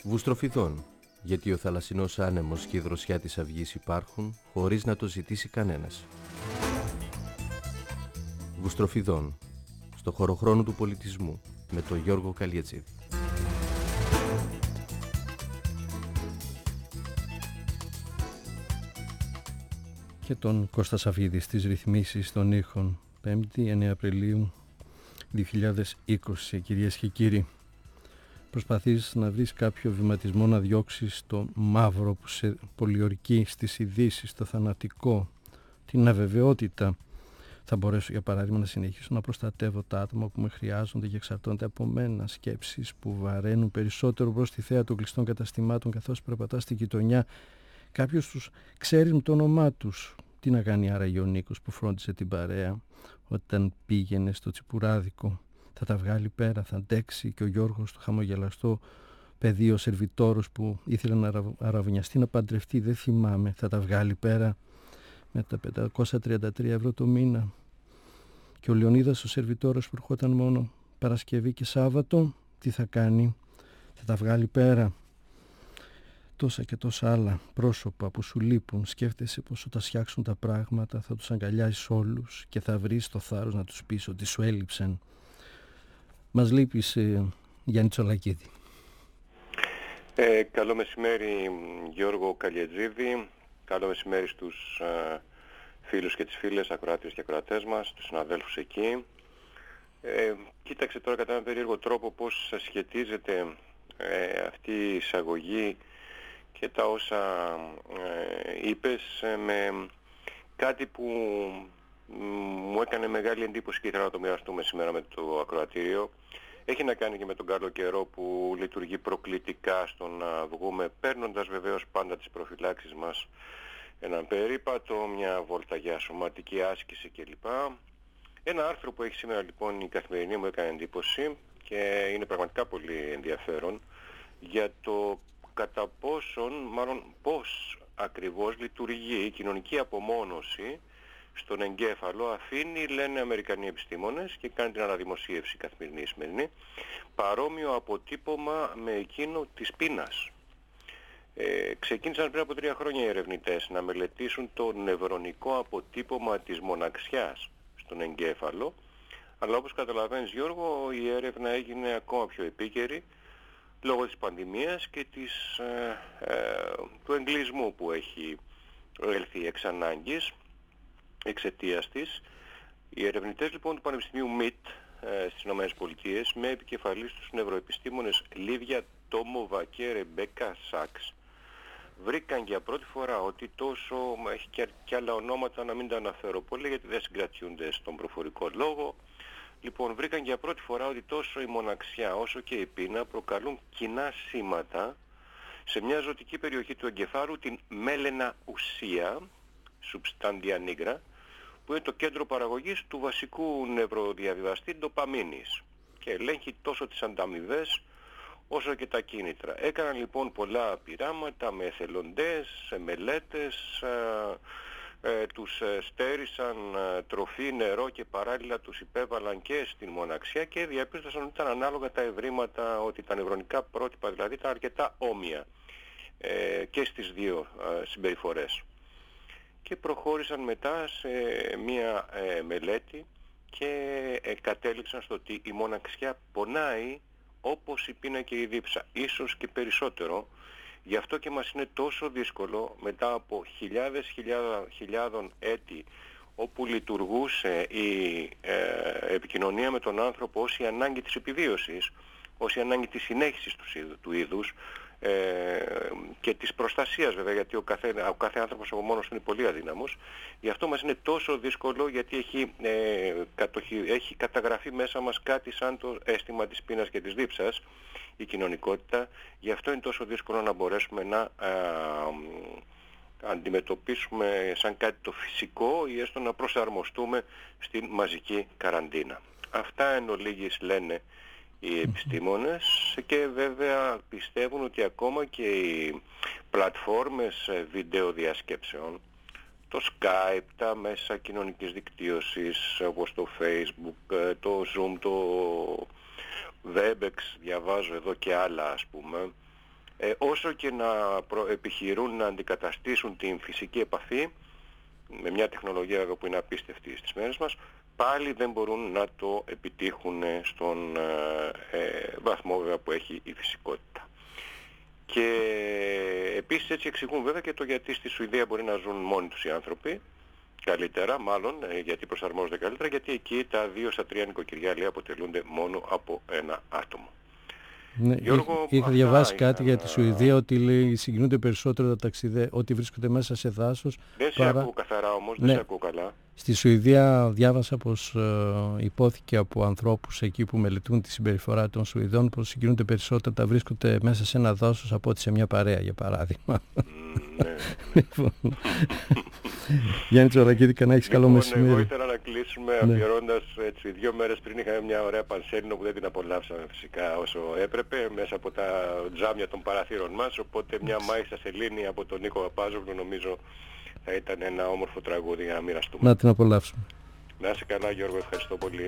Βουστροφιδών, γιατί ο θαλασσινός άνεμος και η δροσιά της αυγής υπάρχουν χωρίς να το ζητήσει κανένας. Βουστροφιδών, στο χωροχρόνο του πολιτισμού, με τον Γιώργο Καλιετζίδη. Και τον Κώστα Σαββίδη στις ρυθμίσεις των ήχων. 5η 9 Απριλίου 2020, κυρίες και κύριοι. Προσπαθείς να βρεις κάποιο βηματισμό να διώξεις το μαύρο που σε πολιορκεί στις ειδήσεις, το θανατικό, την αβεβαιότητα. Θα μπορέσω για παράδειγμα να συνεχίσω να προστατεύω τα άτομα που με χρειάζονται και εξαρτώνται από μένα. Σκέψεις που βαραίνουν περισσότερο προς τη θέα των κλειστών καταστημάτων καθώς περπατάς στη γειτονιά. Κάποιος τους ξέρει με το όνομά τους. Τι να κάνει άραγε ο Νίκος που φρόντισε την παρέα όταν πήγαινε στο τσιπουράδικο? Θα τα βγάλει πέρα, θα αντέξει και ο Γιώργος το χαμογελαστό παιδί, ο σερβιτόρος που ήθελε να αραβωνιαστεί, να παντρευτεί, δεν θυμάμαι. Θα τα βγάλει πέρα με τα 533 ευρώ το μήνα? Και ο Λεωνίδας ο σερβιτόρος που ερχόταν μόνο Παρασκευή και Σάββατο, τι θα κάνει? Θα τα βγάλει πέρα? Τόσα και τόσα άλλα πρόσωπα που σου λείπουν. Σκέφτεσαι πως όταν φτιάξουν τα πράγματα θα τους αγκαλιάσεις όλους και θα βρεις το θάρρος να τους πεις ότι σου έλειψαν. Μας λείπεις, Γιάννη Τσολακίδη. Καλό μεσημέρι, Γιώργο Καλιετζίδη. Καλό μεσημέρι στους φίλους και τις φίλες, ακροάτες και ακροατές μας, τους συναδέλφους εκεί. Κοίταξε τώρα κατά έναν περίεργο τρόπο πώς σχετίζεται αυτή η εισαγωγή και τα όσα είπες με κάτι που μου έκανε μεγάλη εντύπωση και ήθελα να το μοιραστούμε σήμερα με το ακροατήριο. Έχει να κάνει και με τον καλό καιρό που λειτουργεί προκλητικά στο να βγούμε, παίρνοντας βεβαίως πάντα τις προφυλάξεις μας, έναν περίπατο, μια βόλτα για σωματική άσκηση κλπ. Ένα άρθρο που έχει σήμερα λοιπόν η Καθημερινή μου έκανε εντύπωση και είναι πραγματικά πολύ ενδιαφέρον για το κατά πόσον, μάλλον πώς ακριβώς λειτουργεί η κοινωνική απομόνωση στον εγκέφαλο. Αφήνει, λένε Αμερικανοί επιστήμονες, και κάνει την αναδημοσίευση Καθημερινή η σημερινή, παρόμοιο αποτύπωμα με εκείνο της πείνας. Ξεκίνησαν πριν από 3 χρόνια οι ερευνητές να μελετήσουν το νευρονικό αποτύπωμα της μοναξιάς στον εγκέφαλο, αλλά όπως καταλαβαίνεις, Γιώργο, η έρευνα έγινε ακόμα πιο επίκαιρη λόγω της πανδημίας και του εγκλεισμού που έχει έλθει εξ ανάγκης εξαιτίας της. Οι ερευνητές λοιπόν του Πανεπιστημίου MIT στις ΗΠΑ, με επικεφαλής τους νευροεπιστήμονες Λίβια Τόμοβα και Ρεμπέκα Σάξ, βρήκαν για πρώτη φορά ότι τόσο, έχει και άλλα ονόματα, να μην τα αναφέρω πολύ γιατί δεν συγκρατιούνται στον προφορικό λόγο. Λοιπόν, βρήκαν για πρώτη φορά ότι τόσο η μοναξιά όσο και η πείνα προκαλούν κοινά σήματα σε μια ζωτική περιοχή του εγκεφάλου, την μέλαινα ουσία, substantia nigra, που είναι το κέντρο παραγωγής του βασικού νευροδιαβιβαστή ντοπαμίνης και ελέγχει τόσο τις ανταμοιβές όσο και τα κίνητρα. Έκαναν λοιπόν πολλά πειράματα με εθελοντές, σε μελέτες, τους στέρισαν τροφή, νερό και παράλληλα τους υπέβαλαν και στην μοναξιά και διαπίστωσαν ότι ήταν ανάλογα τα ευρήματα, ότι τα νευρονικά πρότυπα δηλαδή ήταν αρκετά όμοια και στις δύο συμπεριφορές. Και προχώρησαν μετά σε μία μελέτη και κατέληξαν στο ότι η μοναξιά πονάει όπως η πείνα και η δίψα, ίσως και περισσότερο. Γι' αυτό και μας είναι τόσο δύσκολο μετά από χιλιάδων έτη όπου λειτουργούσε η επικοινωνία με τον άνθρωπο ως η ανάγκη της επιβίωσης, ως η ανάγκη της συνέχισης του είδους και της προστασίας βέβαια, γιατί ο κάθε άνθρωπος από μόνος του είναι πολύ αδύναμος. Γι' αυτό μας είναι τόσο δύσκολο, γιατί έχει καταγραφεί μέσα μας κάτι σαν το αίσθημα της πείνας και της δίψας, η κοινωνικότητα. Γι' αυτό είναι τόσο δύσκολο να μπορέσουμε να αντιμετωπίσουμε σαν κάτι το φυσικό ή έστω να προσαρμοστούμε στην μαζική καραντίνα. Αυτά εν ολίγης λένε οι επιστήμονες, και βέβαια πιστεύουν ότι ακόμα και οι πλατφόρμες βίντεο διασκέψεων, το Skype, τα μέσα κοινωνικής δικτύωσης όπως το Facebook, το Zoom, το Webex, διαβάζω εδώ και άλλα ας πούμε, όσο και να επιχειρούν να αντικαταστήσουν την φυσική επαφή με μια τεχνολογία που είναι απίστευτη στις μέρες μας, πάλι δεν μπορούν να το επιτύχουν στον βαθμό βέβαια που έχει η φυσικότητα. Και επίσης έτσι εξηγούν βέβαια και το γιατί στη Σουηδία μπορεί να ζουν μόνοι τους οι άνθρωποι καλύτερα, μάλλον γιατί προσαρμόζονται καλύτερα, γιατί εκεί τα 2 στα 3 νοικοκυριά αποτελούνται μόνο από ένα άτομο. Ναι, Γιώργο, είχα διαβάσει κάτι για τη Σουηδία, ότι λέει συγκινούνται περισσότερο τα ταξιδέα ότι βρίσκονται μέσα σε δάσος. Δεν σε ακούω καθαρά όμως, δεν σε ακούω καλά. Στη Σουηδία διάβασα πως υπόθηκε από ανθρώπους εκεί που μελετούν τη συμπεριφορά των Σουηδών πως συγκινούνται περισσότερο τα βρίσκονται μέσα σε ένα δάσος από ότι σε μια παρέα, για παράδειγμα. Ναι. Λοιπόν, Γιάννη Τσολακίδη, να έχεις καλό μεσημέρι. Εγώ ήθελα να κλείσουμε αφιερώντας έτσι 2 μέρες πριν είχαμε μια ωραία πανσέλινο που δεν την απολαύσαμε φυσικά όσο έπρεπε μέσα από τα τζάμια των παραθύρων μας, οπότε μια μάγισσα σελήνη από τον Νίκο Παπάζογλου νομίζω θα ήταν ένα όμορφο τραγούδι για να μοιραστούμε. Να την απολαύσουμε. Να είσαι καλά Γιώργο, ευχαριστώ πολύ.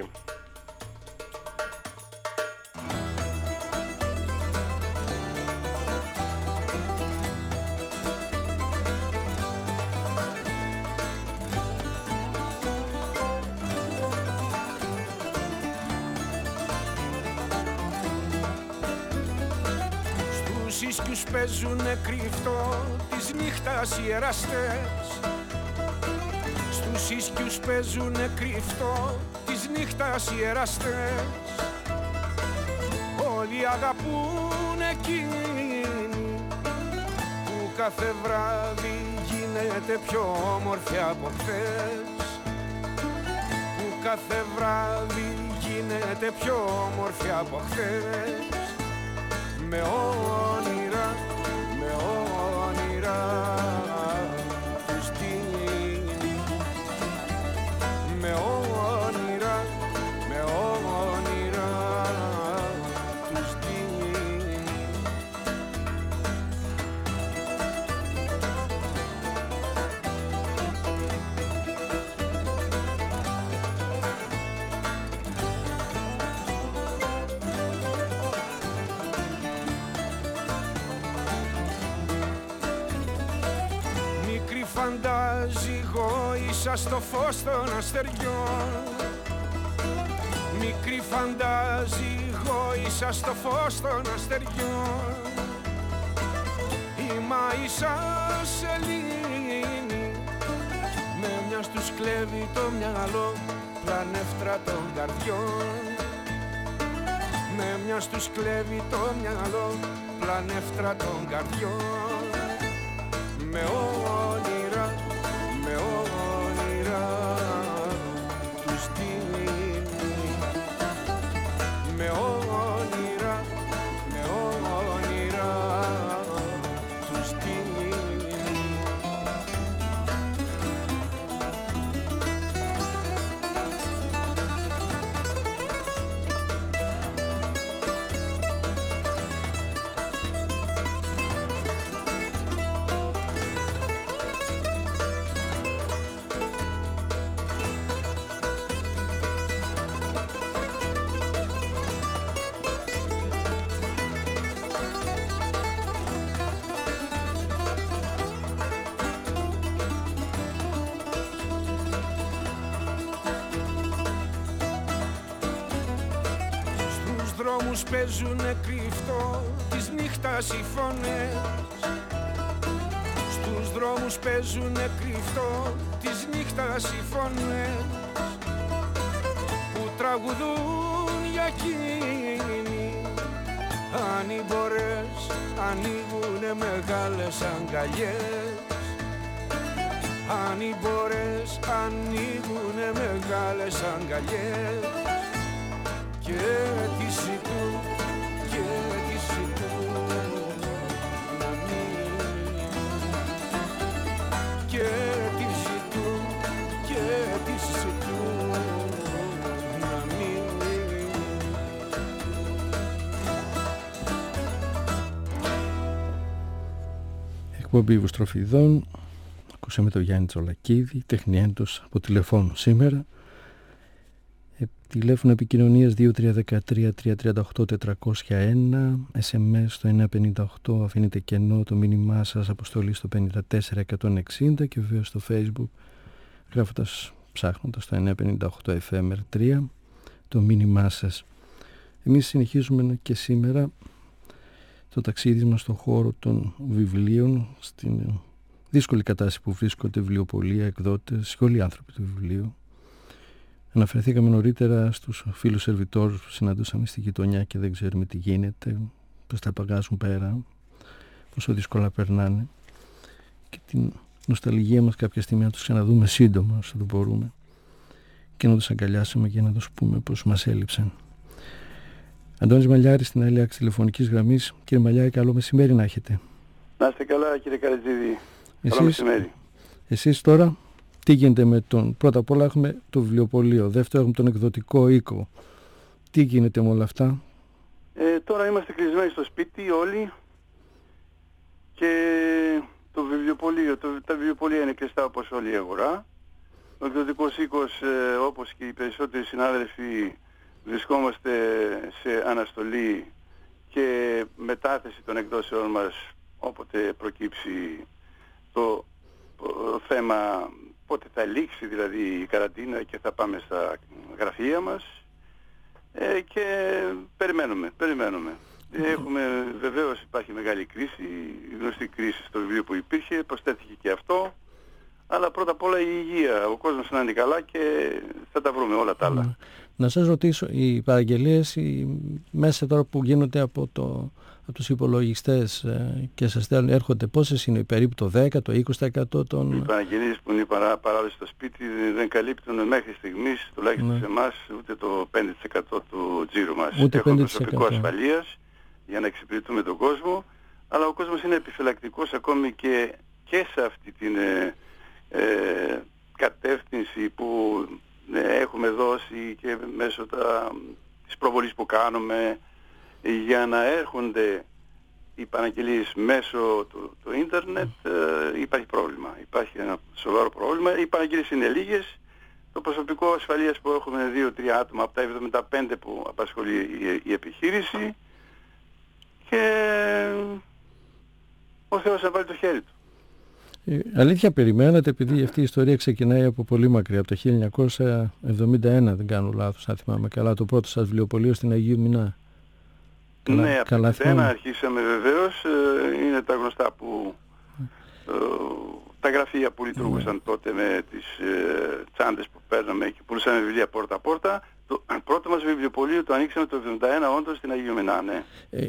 Στους ίσκιους παίζουνε κρυφτό της νύχτας οι εραστές. Στους ίσκιους παίζουνε κρυφτό της νύχτας οι εραστές. Όλοι αγαπούν εκείνη που κάθε βράδυ γίνεται πιο όμορφη από χθες. Που κάθε βράδυ γίνεται πιο όμορφη από χθες. Με όνειρα τους δίνει. Με όνειρα τους δίνει. Φαντάζει γόησα στο φως των αστεριών. Μικρή φαντάζει γόησα στο φως των αστεριών. Η μάησα σελήνη με μιας τους κλέβει το μυαλό πλανεύτρα των καρδιών. Με μιας τους κλέβει το μυαλό πλανεύτρα των καρδιών. Με όνειρα τους δίνει. Με όνειρα τους δίνει. Δρόμους παίζουνε κρυφτό της νύχτας οι φωνές. Στους δρόμους παίζουνε κρυφτό της νύχτας οι φωνές που τραγουδούν για εκείνη. Αν οι μπορές ανοίγουνε μεγάλες αγκαλιές. Αν οι μπορές ανοίγουνε μεγάλες αγκαλιές. Και τι ζητούν, και τι ζητούν να μην. Και τι ζητούν, και τι ζητούν να μην. Εκπομπή Βουστροφιδών. Ακούσαμε τον Γιάννη Τσολακίδη, τεχνιέντος από τηλεφώνου σήμερα. Τηλέφωνο επικοινωνίας 2313-338-401, SMS στο 958, αφήνετε κενό το μήνυμά σας, αποστολή στο 54160 και βέβαια στο Facebook γράφοντας, ψάχνοντας το 958 FMR3 το μήνυμά σας. Εμείς συνεχίζουμε και σήμερα το ταξίδι μας στον χώρο των βιβλίων, στην δύσκολη κατάσταση που βρίσκονται βιβλιοπωλεία, εκδότες και όλοι οι άνθρωποι του βιβλίου. Αναφερθήκαμε νωρίτερα στους φίλους σερβιτόρους που συναντούσαμε στη γειτονιά και δεν ξέρουμε τι γίνεται, πώς τα παγάζουν πέρα, πόσο δύσκολα περνάνε και την νοσταλγία μας κάποια στιγμή να τους ξαναδούμε σύντομα όσο το μπορούμε και να τους αγκαλιάσουμε και να τους πούμε πώς μας έλειψαν. Αντώνης Μαλιάρης στην άλλη άκρη τηλεφωνικής γραμμής. Κύριε Μαλιάρη, καλό μεσημέρι να έχετε. Να είστε καλά, κύριε Καλετζίδη. Καλό μεσημέρι. Εσείς τώρα τι γίνεται με τον... Πρώτα απ' όλα έχουμε το βιβλιοπωλείο, δεύτερο έχουμε τον εκδοτικό οίκο. Τι γίνεται με όλα αυτά? Τώρα είμαστε κλεισμένοι στο σπίτι όλοι και το βιβλιοπωλείο, τα βιβλιοπωλεία είναι κλειστά όπως όλη η αγορά. Ο εκδοτικός οίκος, όπως και οι περισσότεροι συνάδελφοι, βρισκόμαστε σε αναστολή και μετάθεση των εκδόσεών μας όποτε προκύψει το θέμα, πότε θα λήξει δηλαδή η καραντίνα και θα πάμε στα γραφεία μας και περιμένουμε. Βεβαίως υπάρχει μεγάλη κρίση, η γνωστή κρίση στο βιβλίο που υπήρχε, προσθέθηκε και αυτό, αλλά πρώτα απ' όλα η υγεία, ο κόσμος να είναι καλά και θα τα βρούμε όλα τα άλλα. Να σας ρωτήσω, οι παραγγελίες μέσα τώρα που γίνονται από τους υπολογιστές και σας στέλνουν, έρχονται πόσες είναι, περίπου το 10, το 20% των... Οι παραγγελίες που είναι παράλληλες στο σπίτι δεν καλύπτουν μέχρι στιγμής, τουλάχιστον σε εμάς, ούτε το 5% του τζίρου μας. Ούτε έχουμε προσωπικό ασφαλείας για να εξυπηρετούμε τον κόσμο, αλλά ο κόσμος είναι επιφυλακτικός ακόμη και σε αυτή την κατεύθυνση που έχουμε δώσει και μέσω της προβολής που κάνουμε για να έρχονται οι παραγγελίες μέσω του ίντερνετ. Υπάρχει πρόβλημα, υπάρχει ένα σοβαρό πρόβλημα. Οι παραγγελίες είναι λίγες, το προσωπικό ασφαλείας που έχουμε 2-3 άτομα από τα 75 που απασχολεί η επιχείρηση και ο Θεός να βάλει το χέρι του. Αλήθεια περιμένατε, επειδή αυτή η ιστορία ξεκινάει από πολύ μακριά, από το 1971 δεν κάνω λάθος, αν θυμάμαι καλά, το πρώτο σας βιβλιοπωλείο στην Αγίου Μινά. Ναι, από το 1971 αρχίσαμε βεβαίως, είναι τα γνωστά που τα γραφεία που λειτουργούσαν τότε με τις τσάντες που παίρναμε και πουλούσαμε βιβλία πόρτα-πόρτα. Το πρώτο μας βιβλιοπωλείο το ανοίξαμε το 1971 όντως στην Αγίου Μινά, ναι.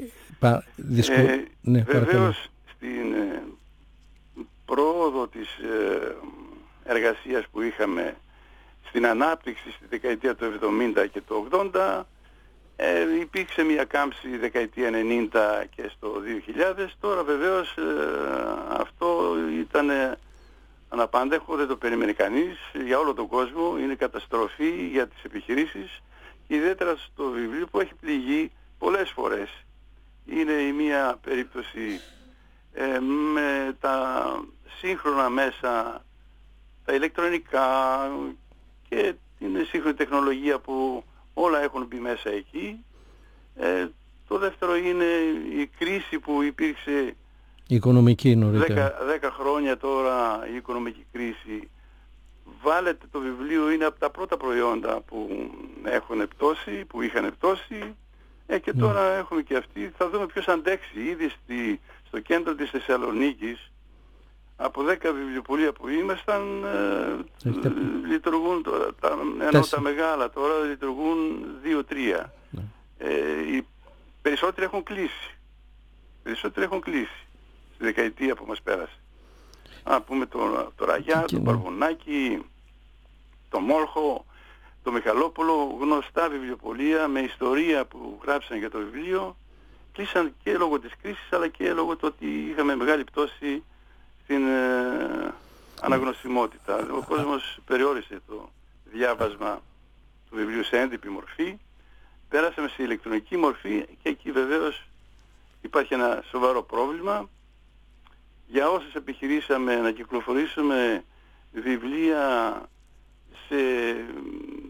Βεβαίως στην πρόοδο της εργασίας που είχαμε στην ανάπτυξη στη δεκαετία του 70 και του 80, υπήρξε μια κάμψη δεκαετία 90 και στο 2000. Τώρα βεβαίως αυτό ήταν αναπάντεχο, δεν το περίμενε κανείς για όλο τον κόσμο, είναι καταστροφή για τις επιχειρήσεις και ιδιαίτερα στο βιβλίο που έχει πληγεί πολλές φορές. Είναι η μία περίπτωση με τα σύγχρονα μέσα, τα ηλεκτρονικά και την σύγχρονη τεχνολογία που όλα έχουν μπει μέσα εκεί. Το δεύτερο είναι η κρίση που υπήρξε η οικονομική νωρίτερα. 10 χρόνια τώρα, η οικονομική κρίση. Βάλετε το βιβλίο, είναι από τα πρώτα προϊόντα που έχουν πτώσει, που είχαν πτώσει και τώρα έχουμε και αυτή. Θα δούμε ποιος αντέξει. Ήδη στο κέντρο της Θεσσαλονίκης από 10 βιβλιοπωλεία που ήμασταν λειτουργούν τώρα, ενώ τα μεγάλα τώρα λειτουργούν 2-3. Οι περισσότεροι έχουν κλείσει. Στη δεκαετία που μας πέρασε. Πούμε το Ραγιά, το Παρβουνάκι, το Μόρχο, το Μιχαλόπουλο, γνωστά βιβλιοπωλεία με ιστορία που γράψαν για το βιβλίο, κλείσαν και λόγω της κρίσης αλλά και λόγω του ότι είχαμε μεγάλη πτώση στην αναγνωσιμότητα. Ο κόσμος περιόρισε το διάβασμα του βιβλίου σε έντυπη μορφή, πέρασαμε σε ηλεκτρονική μορφή και εκεί βεβαίως υπάρχει ένα σοβαρό πρόβλημα. Για όσους επιχειρήσαμε να κυκλοφορήσουμε βιβλία σε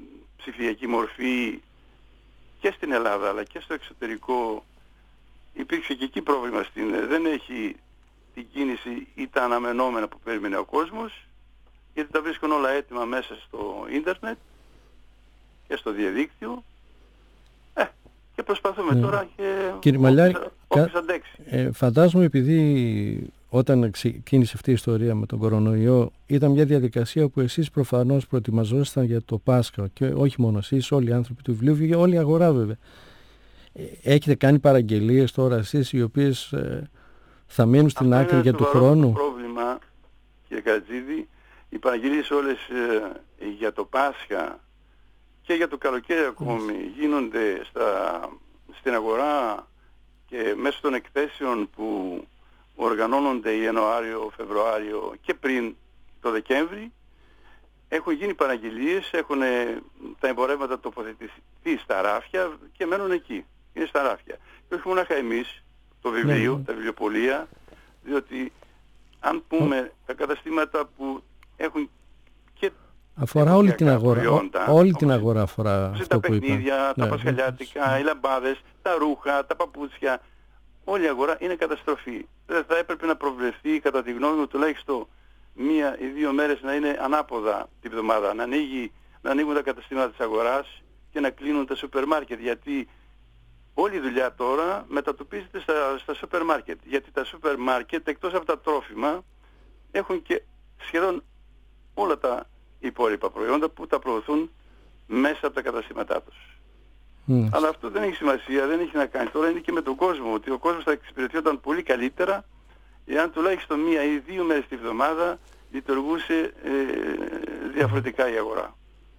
ψηφιακή μορφή και στην Ελλάδα αλλά και στο εξωτερικό. Υπήρξε και εκεί πρόβλημα, δεν έχει την κίνηση ή τα αναμενόμενα που περίμενε ο κόσμος, γιατί τα βρίσκουν όλα έτοιμα μέσα στο ίντερνετ και στο διαδίκτυο και προσπαθούμε τώρα και κύριε Μαλιάρη, όποιος αντέξει. Φαντάζομαι, επειδή όταν ξεκίνησε αυτή η ιστορία με τον κορονοϊό ήταν μια διαδικασία που εσείς προφανώς προετοιμαζόσασταν για το Πάσχα, και όχι μόνο εσείς, όλοι οι άνθρωποι του βιβλίου και όλη η αγορά βέβαια. Έχετε κάνει παραγγελίες τώρα εσείς οι οποίες θα μείνουν στην άκρη για του χρόνου? Αυτό είναι το πρόβλημα, κύριε Κατζίδη. Οι παραγγελίες όλες για το Πάσχα και για το καλοκαίρι ακόμη γίνονται στην αγορά και μέσω των εκθέσεων που οργανώνονται Ιανουάριο, Φεβρουάριο και πριν το Δεκέμβρη. Έχουν γίνει παραγγελίες, έχουν τα εμπορεύματα τοποθετηθεί στα ράφια και μένουν εκεί. Είναι στα ράφια. Και όχι μονάχα εμείς, το βιβλίο, τα βιβλιοπωλεία, διότι αν πούμε τα καταστήματα που έχουν και αφορά όλη την αγορά. Προϊόντα, όλη την αγορά αφορά αυτό τα που είπα. παιχνίδια, τα πασχαλιάτικα, οι λαμπάδες, τα ρούχα, τα παπούτσια. Όλη η αγορά είναι καταστροφή. Δεν θα έπρεπε να προβλεφθεί, κατά τη γνώμη μου, τουλάχιστον 1 ή 2 μέρες να είναι ανάποδα την εβδομάδα. Να ανοίγουν τα καταστήματα της αγοράς και να κλείνουν τα σούπερ μάρκετ. Γιατί όλη η δουλειά τώρα μετατοπίζεται στα σούπερ μάρκετ. Γιατί τα σούπερ μάρκετ, εκτός από τα τρόφιμα, έχουν και σχεδόν όλα τα υπόλοιπα προϊόντα που τα προωθούν μέσα από τα καταστήματά τους. Αλλά αυτό δεν έχει σημασία, δεν έχει να κάνει. Τώρα είναι και με τον κόσμο, ότι ο κόσμος θα εξυπηρετιόταν πολύ καλύτερα εάν τουλάχιστον 1 ή 2 μέρες τη βδομάδα λειτουργούσε διαφορετικά η αγορά.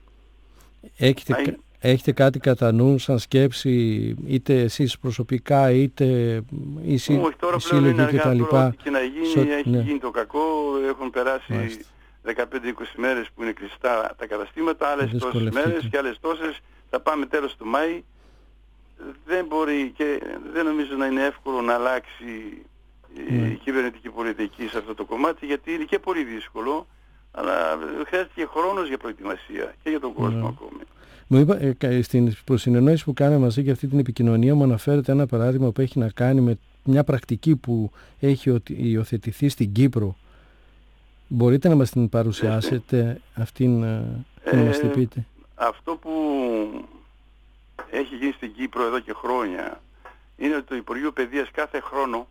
Έχετε κάτι κατά νου σαν σκέψη, είτε εσείς προσωπικά είτε οι σύλλογοι και τα λοιπά? Και να γίνει, έχει γίνει το κακό, έχουν περάσει 15-20 μέρες που είναι κλειστά τα καταστήματα, άλλες τόσες μέρες και άλλες τόσες θα πάμε τέλος του Μάη. Δεν μπορεί και δεν νομίζω να είναι εύκολο να αλλάξει η κυβερνητική πολιτική σε αυτό το κομμάτι, γιατί είναι και πολύ δύσκολο, αλλά χρειάζεται και χρόνος για προετοιμασία και για τον κόσμο ακόμη. Μου είπα, στην προσυνεννόηση που κάναμε μαζί για αυτή την επικοινωνία, μου αναφέρεται ένα παράδειγμα που έχει να κάνει με μια πρακτική που έχει υιοθετηθεί στην Κύπρο. Μπορείτε να μας την παρουσιάσετε αυτήν, να μας την πείτε? Αυτό που έχει γίνει στην Κύπρο εδώ και χρόνια είναι ότι το Υπουργείο Παιδείας κάθε χρόνο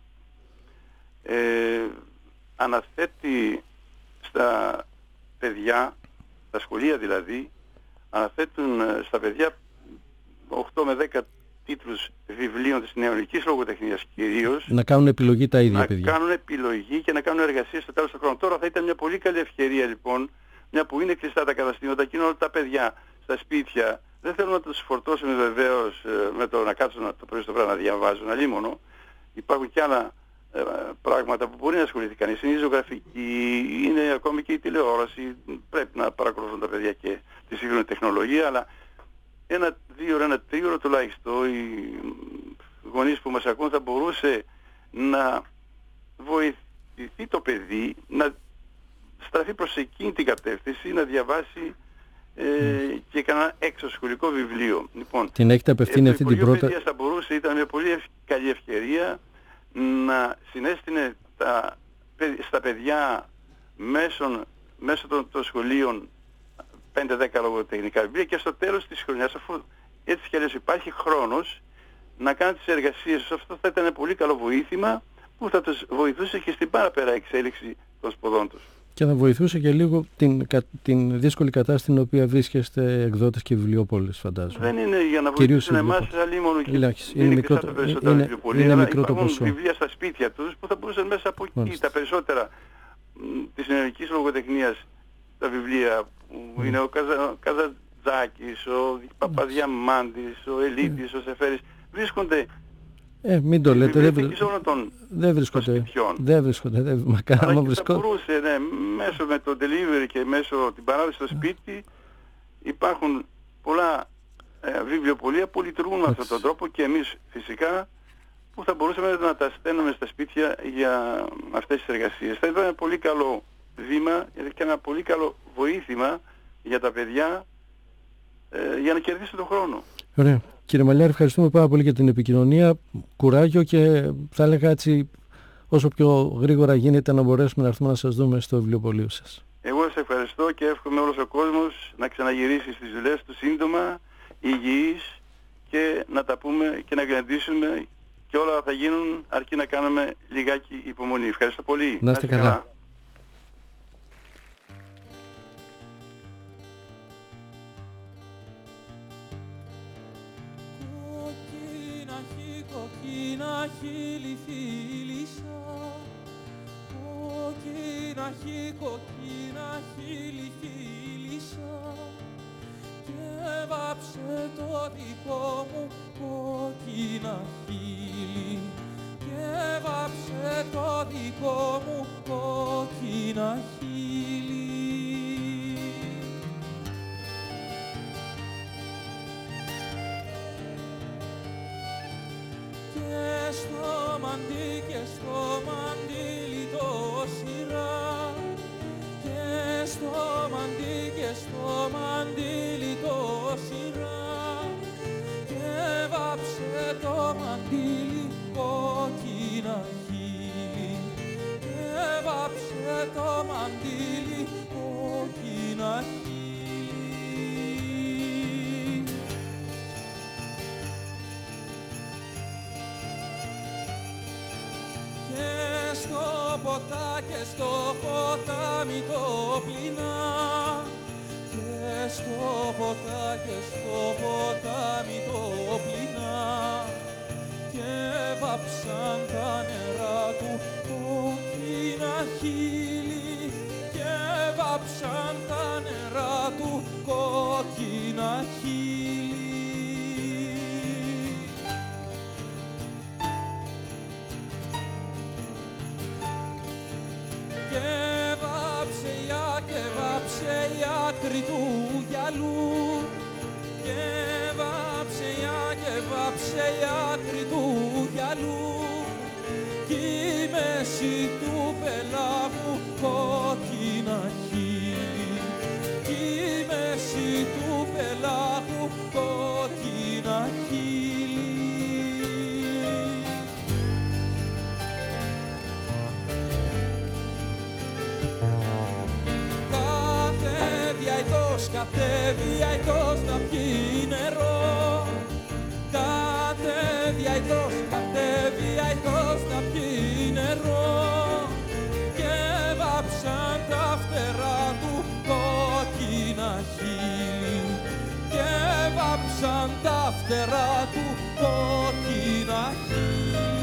αναθέτει στα παιδιά, στα σχολεία δηλαδή, αναθέτουν στα παιδιά 8 με 10 τίτλους βιβλίων της νεολικής λογοτεχνίας κυρίως. Να κάνουν επιλογή τα ίδια παιδιά. Να κάνουν επιλογή και να κάνουν εργασίες στο τέλος του χρόνου. Τώρα θα ήταν μια πολύ καλή ευκαιρία λοιπόν, μια που είναι κλειστά τα καταστήματα και είναι όλα τα παιδιά στα σπίτια. Δεν θέλουμε να τους φορτώσουμε βεβαίως με το να κάτσουν το πρωί στο βράδυ να διαβάζουν, αλίμονο. Υπάρχουν και άλλα πράγματα που μπορεί να ασχοληθεί κανείς. Είναι η ζωγραφική, είναι ακόμη και η τηλεόραση. Πρέπει να παρακολουθούν τα παιδιά και τη σύγχρονη τεχνολογία, αλλά 1-2 ώρες, 1-3 ώρες τουλάχιστον οι γονείς που μας ακούν θα μπορούσε να βοηθηθεί το παιδί να στραφεί προς εκείνη την κατεύθυνση, να διαβάσει και κανένα εξωσχολικό βιβλίο. Λοιπόν, την έχετε απευθύνει αυτή την πρώτη? Θα μπορούσε, ήταν μια πολύ καλή ευκαιρία να συνέστηνε στα παιδιά μέσω των σχολείων 5-10 λογοτεχνικά βιβλία και στο τέλος της χρονιάς, αφού έτσι κι αλλιώς υπάρχει χρόνος να κάνουν τις εργασίες τους, αυτό θα ήταν ένα πολύ καλό βοήθημα που θα τους βοηθούσε και στην παραπέρα εξέλιξη των σπουδών τους. Και θα βοηθούσε και λίγο την δύσκολη κατάσταση στην οποία βρίσκεστε εκδότες και βιβλιοπόλες, φαντάζομαι. Δεν είναι για να βοηθήσουν εμάς, αλλήμον και είναι μικρό το ποσό. Βιβλία στα σπίτια τους που θα μπορούσαν μέσα από εκεί τα περισσότερα της νεολικής λογοτεχνίας, τα βιβλία που είναι ο Καζαντζάκης, ο Παπαδιαμάντης, ο Ελίτης, ο Σεφέρης, βρίσκονται. Μην το λέτε, δεν βρίσκονται. Μακάρι να βρίσκονται. Θα μπορούσε, μέσω με το delivery και μέσω την παράδοση στο σπίτι, υπάρχουν πολλά βιβλιοπωλεία που λειτουργούν με αυτόν τον τρόπο και εμείς φυσικά που θα μπορούσαμε να τα στέλνουμε στα σπίτια για αυτές τις εργασίες. Θα ήταν ένα πολύ καλό βήμα και ένα πολύ καλό βοήθημα για τα παιδιά για να κερδίσει τον χρόνο. Ωραία. Κύριε Μαλιάρη, ευχαριστούμε πάρα πολύ για την επικοινωνία. Κουράγιο και θα έλεγα έτσι όσο πιο γρήγορα γίνεται να μπορέσουμε να έρθουμε να σας δούμε στο βιβλιοπωλείο σας. Εγώ σας ευχαριστώ και εύχομαι όλος ο κόσμος να ξαναγυρίσει στις δουλειές του σύντομα, υγιείς και να τα πούμε και να γλεντήσουμε και όλα θα γίνουν αρκεί να κάνουμε λιγάκι υπομονή. Ευχαριστώ πολύ. Να είστε καλά. Κόκκινα χείλη φίλησα, κόκκινα χείλη φίλησα και βάψε το δικό μου κόκκινα χείλη και βάψε το δικό μου κόκκινα χείλη. Και στο μαντίλι το σειρά και στο μαντίλι το σειρά και βάψε το μαντίλι κόκκινα χείλη και βάψε το μαντίλι κόκκινα χείλη. Και στο ποτάμι το πλυνά και στο ποτάμι το πλυνά και βάψαν τα νερά του κόκκινα χείλη και βάψαν τα νερά του κόκκινα χείλη. Βάψε η άκρη του γυαλού και βάψε η άκρη του γυαλού κι η μέση του πελάγου κόκκινα χείλη κι η μέση του πελάγου κόκκινα χείλη. Κατέβει αητός να πιει νερό, κατέβει αητός να πιει νερό και βάψαν τα φτερά του κόκκινα χείλη και βάψαν τα φτερά του κόκκινα χείλη.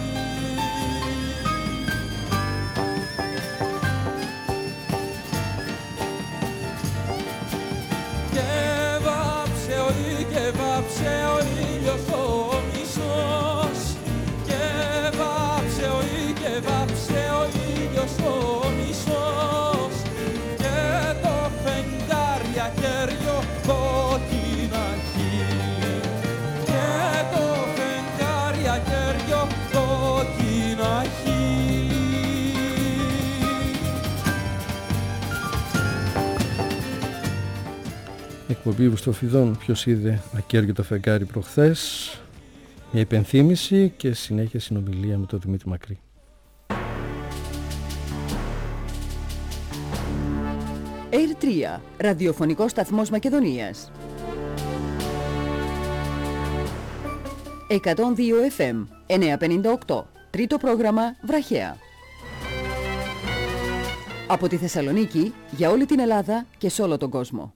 Και βάψε ο ήλιος ο μισός και βάψε ο ήλιος ο μισός και το φεγγάρι ακέραιο κόκκινα χείλη και το φεγγάρι ακέραιο κόκκινα χείλη. Εκπομπή Βουστοφιδών, ποιος είδε ακέραιο φεγγάρι προχθές, μια υπενθύμηση και συνέχεια συνομιλία με τον Δημήτρη Μακρύ. Air 3, ραδιοφωνικός σταθμός Μακεδονίας. 102 FM, 958, τρίτο πρόγραμμα Βραχαία. Από τη Θεσσαλονίκη για όλη την Ελλάδα και σε όλο τον κόσμο.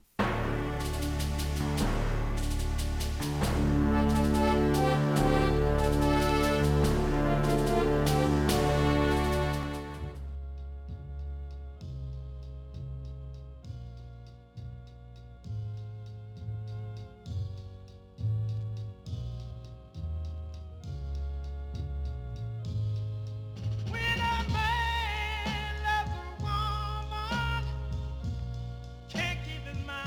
Can't keep his mind.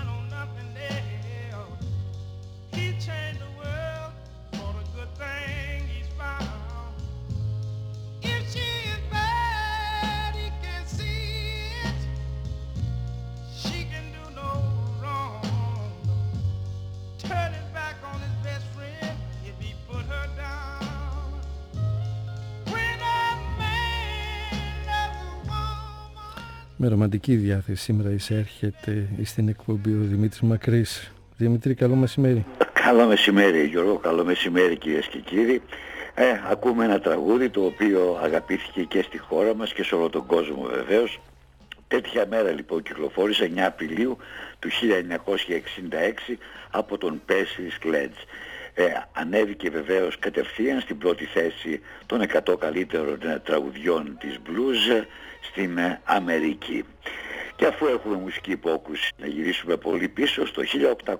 Με ρομαντική διάθεση σήμερα εισέρχεται στην εκπομπή ο Δημήτρης Μακρύς. Δημήτρη, καλό μεσημέρι. Καλό μεσημέρι Γιώργο, καλό μεσημέρι κυρίες και κύριοι. Ακούμε ένα τραγούδι το οποίο αγαπήθηκε και στη χώρα μας και σε όλο τον κόσμο βεβαίως. Τέτοια μέρα λοιπόν κυκλοφόρησε 9 Απριλίου του 1966 από τον Percy Sledge. Ανέβηκε βεβαίως κατευθείαν στην πρώτη θέση των 100 καλύτερων τραγουδιών της blues στην Αμερική. Και αφού έχουμε μουσική υπόκουση, να γυρίσουμε πολύ πίσω στο 1821,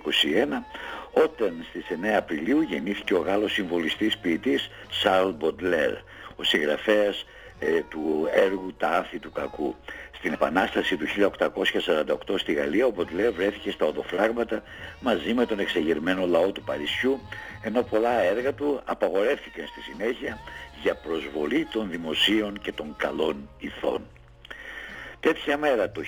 όταν στις 9 Απριλίου γεννήθηκε ο Γάλλος συμβολιστής ποιητής Charles Baudelaire, ο συγγραφέας του έργου «Τα άνθη του κακού». Στην Επανάσταση του 1848 στη Γαλλία, ο Baudelaire βρέθηκε στα οδοφράγματα μαζί με τον εξεγερμένο λαό του Παρισιού, ενώ πολλά έργα του απαγορεύτηκαν στη συνέχεια για προσβολή των δημοσίων και των καλών ηθών. Τέτοια μέρα το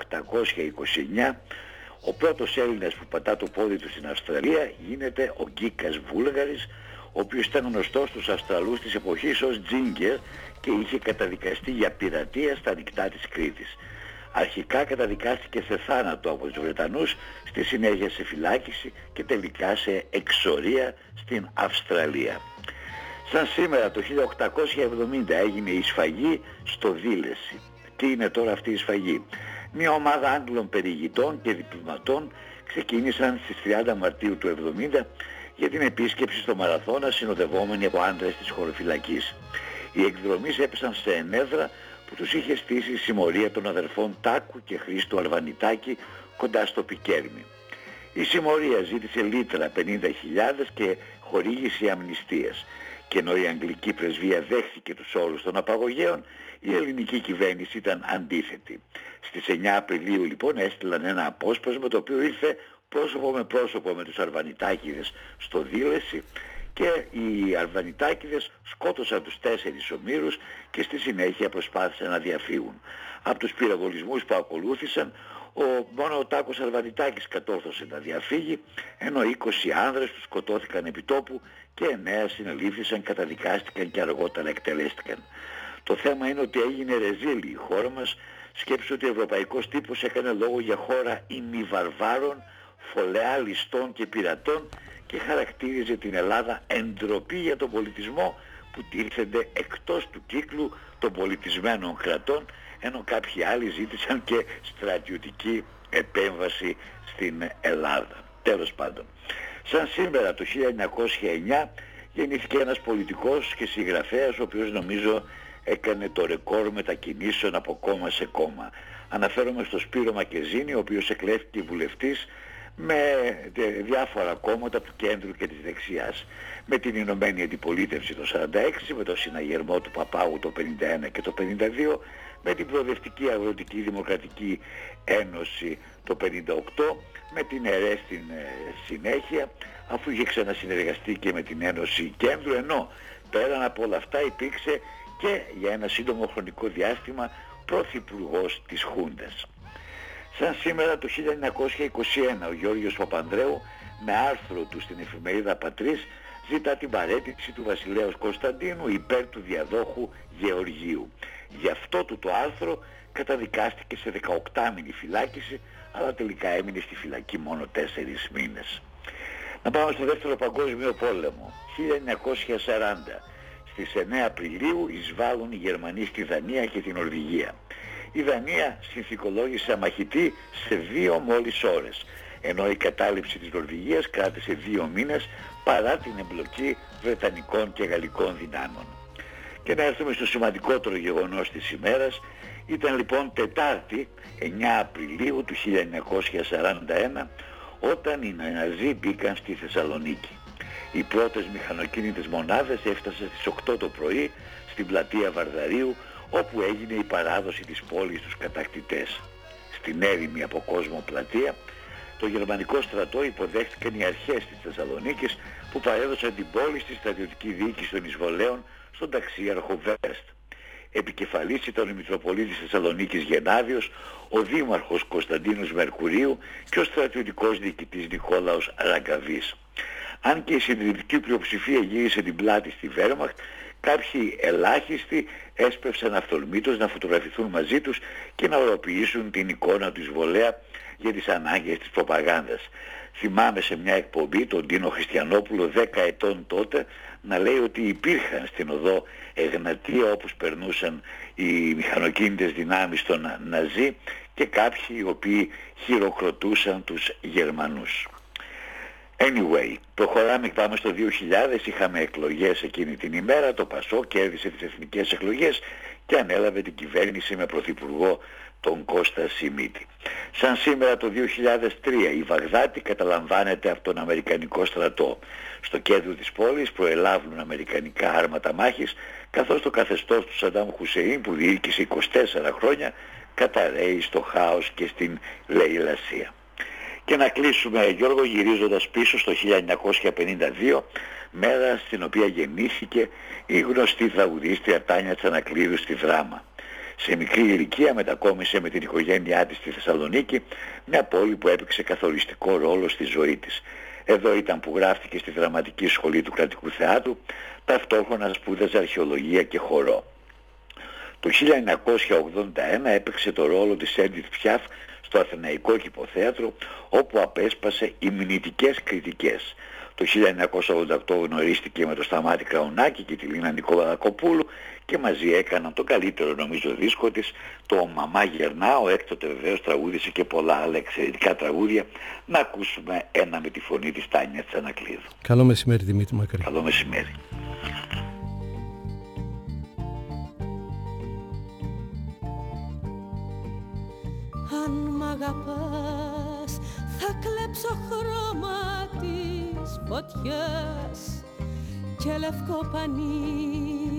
1829 ο πρώτος Έλληνας που πατά το πόδι του στην Αυστραλία γίνεται ο Γκίκας Βούλγαρης, ο οποίος ήταν γνωστός στους Αυστραλούς της εποχής ως Τζίνγκερ και είχε καταδικαστεί για πειρατεία στα νυχτά της Κρήτης. Αρχικά καταδικάστηκε σε θάνατο από τους Βρετανούς, στη συνέχεια σε φυλάκιση και τελικά σε εξορία στην Αυστραλία. Σαν σήμερα το 1870 έγινε η σφαγή στο Δήλεση. Τι είναι τώρα αυτή η σφαγή? Μια ομάδα Άγγλων περιηγητών και διπλωματών ξεκίνησαν στις 30 Μαρτίου του 70 για την επίσκεψη στο Μαραθώνα, συνοδευόμενοι από άντρες της χωροφυλακής. Οι εκδρομείς έπεσαν σε ενέδρα που τους είχε στήσει η συμμορία των αδερφών Τάκου και Χρήστου Αρβανιτάκη κοντά στο Πικέρμι. Η συμμορία ζήτησε λίτρα 50.000 και χορήγηση αμνηστίας. Και ενώ η Αγγλική πρεσβεία δέχθηκε τους όρους των απαγωγέων, η ελληνική κυβέρνηση ήταν αντίθετη. Στις 9 Απριλίου λοιπόν έστειλαν ένα απόσπασμα το οποίο ήρθε πρόσωπο με πρόσωπο με τους Αρβανιτάκηδες στο Δήλεση και οι Αρβανιτάκηδες σκότωσαν τους 4 ομήρους και στη συνέχεια προσπάθησαν να διαφύγουν. Από τους πυροβολισμούς που ακολούθησαν, μόνο ο Τάκος Αρβανιτάκης κατόρθωσε να διαφύγει, ενώ 20 άνδρες τους σκοτώθηκαν επί τόπου και 9 συνελήφθησαν, καταδικάστηκαν και αργότερα εκτελέστηκαν. Το θέμα είναι ότι έγινε ρεζίλη η χώρα μας. Σκέψου ότι ο ευρωπαϊκός τύπος έκανε λόγο για χώρα ημιβαρβάρων, φωλεά ληστών και πειρατών και χαρακτήριζε την Ελλάδα εντροπή για τον πολιτισμό που τίθενται εκτός του κύκλου των πολιτισμένων κρατών, ενώ κάποιοι άλλοι ζήτησαν και στρατιωτική επέμβαση στην Ελλάδα. Τέλος πάντων, σαν σήμερα το 1909 γεννήθηκε ένας πολιτικός και συγγραφέας ο οποίος νομίζω έκανε το ρεκόρ μετακινήσεων από κόμμα σε κόμμα. Αναφέρομαι στο Σπύρο Μακεζίνη, ο οποίος εκλέχθηκε βουλευτής με διάφορα κόμματα του κέντρου και της δεξιάς. Με την Ηνωμένη Αντιπολίτευση το 1946, με το συναγερμό του Παπάγου το 1951 και το 1952, με την Προοδευτική Αγροτική Δημοκρατική Ένωση το 1958, με την ΕΡΕ στην συνέχεια, αφού είχε ξανασυνεργαστεί και με την Ένωση Κέντρου, ενώ πέραν από όλα αυτά υπήρξε και για ένα σύντομο χρονικό διάστημα πρωθυπουργός της Χούντας. Σαν σήμερα το 1921 ο Γιώργος Παπανδρέου με άρθρο του στην εφημερίδα Πατρίς ζητά την παραίτηση του βασιλέως Κωνσταντίνου υπέρ του διαδόχου Γεωργίου. Γι' αυτό του το άρθρο καταδικάστηκε σε 18 μήνη φυλάκιση, αλλά τελικά έμεινε στη φυλακή μόνο 4 μήνες. Να πάμε στο Δεύτερο Παγκόσμιο Πόλεμο. 1940. Στις 9 Απριλίου εισβάλλουν οι Γερμανοί στη Δανία και την Νορβηγία. Η Δανία συνθηκολόγησε αμαχητή σε 2 μόλις ώρες, ενώ η κατάληψη της Νορβηγίας κράτησε 2 μήνες παρά την εμπλοκή Βρετανικών και Γαλλικών δυνάμεων. Και να έρθουμε στο σημαντικότερο γεγονός της ημέρας. Ήταν λοιπόν Τετάρτη 9 Απριλίου του 1941 όταν οι Ναζί μπήκαν στη Θεσσαλονίκη. Οι πρώτες μηχανοκίνητες μονάδες έφτασαν στις 8 το πρωί στην πλατεία Βαρδαρίου, όπου έγινε η παράδοση της πόλης στους κατακτητές. Στην έρημη από κόσμο πλατεία, το γερμανικό στρατό υποδέχτηκαν οι αρχές της Θεσσαλονίκης που παρέδωσαν την πόλη στη στρατιωτική διοίκηση των εισβολέων στον ταξίαρχο Βέρστ. Επικεφαλής ήταν ο Μητροπολίτης Θεσσαλονίκης Γενάδιος, ο Δήμαρχος Κωνσταντίνος Μερκουρίου και ο στρατιωτικός διοικητής Νικόλαος Ραγκαβής. Αν και η συντηρητική πλειοψηφία γύρισε την πλάτη στη Βέρμαχτ, Κάποιοι ελάχιστοι έσπευσαν αυθορμήτως να φωτογραφηθούν μαζί τους και να οροποιήσουν την εικόνα του εισβολέα για τις ανάγκες της προπαγάνδας. Θυμάμαι σε μια εκπομπή τον Τίνο Χριστιανόπουλο, 10 ετών τότε, να λέει ότι υπήρχαν στην οδό Εγνατία, όπως περνούσαν οι μηχανοκίνητες δυνάμεις των Ναζί, και κάποιοι οι οποίοι χειροκροτούσαν τους Γερμανούς. Anyway, προχωράμε, πάμε στο 2000, είχαμε εκλογές εκείνη την ημέρα, το ΠΑΣΟΚ κέρδισε τις εθνικές εκλογές και ανέλαβε την κυβέρνηση με πρωθυπουργό τον Κώστα Σιμίτη. Σαν σήμερα το 2003 η Βαγδάτη καταλαμβάνεται από τον Αμερικανικό στρατό. Στο κέντρο της πόλης προελάβουν αμερικανικά άρματα μάχης, καθώς το καθεστώς του Σαντάμ Χουσεΐν, που διοίκησε 24 χρόνια, καταρρέει στο χάος και στην λαιλασία. Και να κλείσουμε, Γιώργο, γυρίζοντας πίσω στο 1952, μέρα στην οποία γεννήθηκε η γνωστή τραγουδίστρια Τάνια Τσανακλείδου στη Δράμα. Σε μικρή ηλικία μετακόμισε με την οικογένειά της στη Θεσσαλονίκη, μια πόλη που έπαιξε καθοριστικό ρόλο στη ζωή της. Εδώ ήταν που γράφτηκε στη Δραματική Σχολή του Κρατικού Θεάτρου, ταυτόχρονα σπούδαζε αρχαιολογία και χορό. Το 1981 έπαιξε το ρόλο της Έντιθ Πιάφ στο Αθηναϊκό Κηποθέατρο, όπου απέσπασε υμνητικές κριτικές. Το 1988 γνωρίστηκε με τον Σταμάτη Κραουνάκη και τη Λίνα Νικολακοπούλου και μαζί έκαναν το καλύτερο νομίζω δίσκο της, το «Μαμά γερνάω». Έκτοτε βεβαίως τραγούδισε και πολλά άλλα εξαιρετικά τραγούδια. Να ακούσουμε ένα με τη φωνή της Τάνιας Τσανακλείδου. Καλό μεσημέρι, Δημήτρη Μακρύ. Καλό μεσημέρι. Αν μ' αγαπάς θα κλέψω χρώμα της φωτιάς και λευκό πανί,